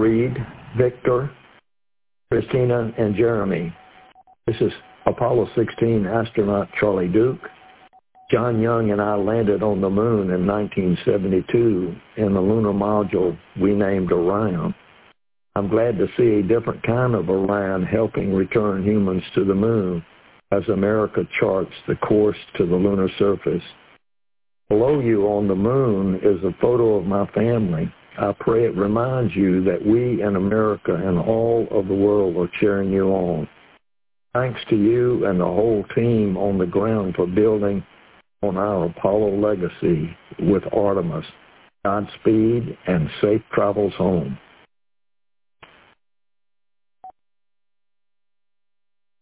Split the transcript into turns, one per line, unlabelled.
Reed, Victor, Christina, and Jeremy. This is Apollo 16 astronaut Charlie Duke. John Young and I landed on the moon in 1972 in the lunar module we named Orion. I'm glad to see a different kind of Orion helping return humans to the moon as America charts the course to the lunar surface. Below you on the moon is a photo of my family. I pray it reminds you that we in America and all of the world are cheering you on. Thanks to you and the whole team on the ground for building on our Apollo legacy with Artemis. Godspeed and safe travels home.